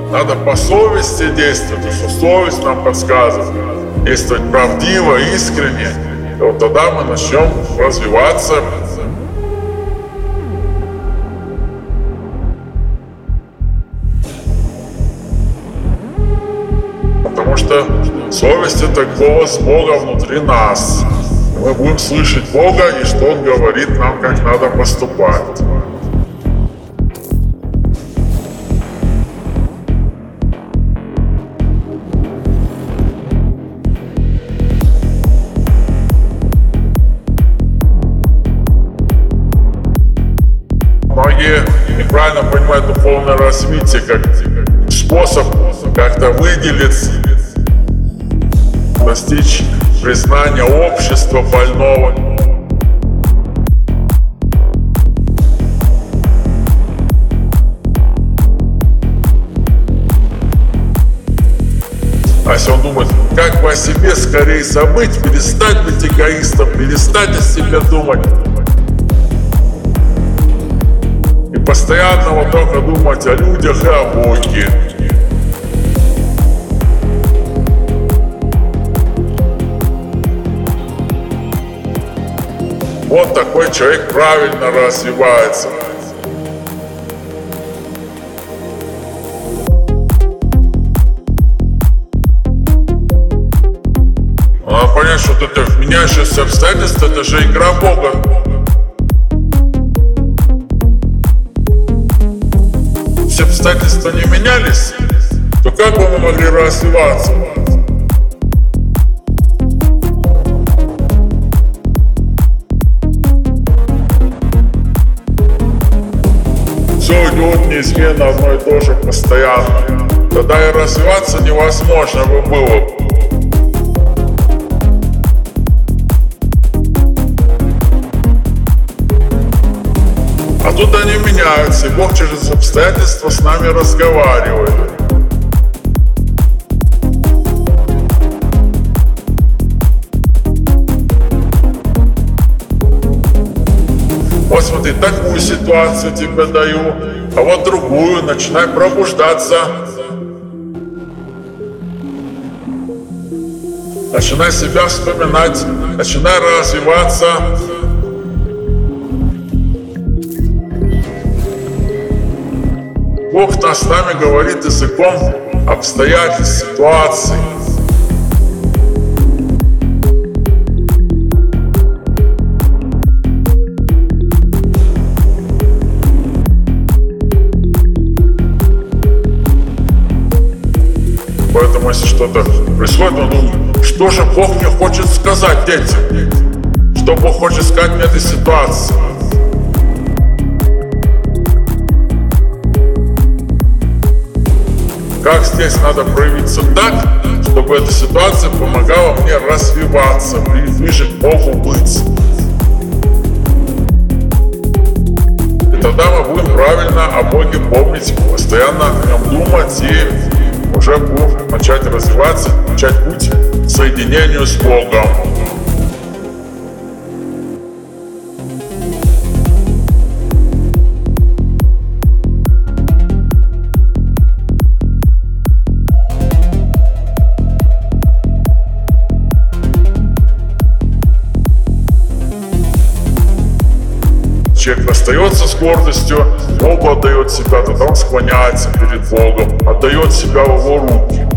Надо по совести действовать, и что совесть нам подсказывает. Действовать правдиво, искренне. И вот тогда мы начнем развиваться. Потому что совесть — это голос Бога внутри нас. Мы будем слышать Бога, и что Он говорит нам, как надо поступать. Многие неправильно понимают духовное развитие как способ как-то выделиться, достичь признания общества больного. А если он думает, как бы о себе скорее забыть, перестать быть эгоистом, перестать о себе думать, и постоянно вот только думать о людях и о Боге. Вот такой человек правильно развивается. Надо понять, что это меняющиеся обстоятельства — это же игра Бога. Если обстоятельства не менялись, то как бы мы могли развиваться? Все идет неизменно одно и то же постоянно. Тогда и развиваться невозможно бы было. А тут они меняются, и Бог через обстоятельства с нами разговаривает. Вот смотри, такую ситуацию тебе даю, а вот другую, начинай пробуждаться. Начинай себя вспоминать, начинай развиваться. Бог с нами говорит языком обстоятельств, ситуаций. Поэтому, если что-то происходит, он думает, что же Бог мне хочет сказать детям? Что Бог хочет сказать мне этой ситуации? Как здесь надо проявиться так, чтобы эта ситуация помогала мне развиваться, ближе к Богу быть? И тогда мы будем правильно о Боге помнить, постоянно о Нем думать, и уже будем начать развиваться, начать путь к соединению с Богом. Человек остается с гордостью, Богу отдает себя, тогда он склоняется перед Богом, отдает себя в Его руки.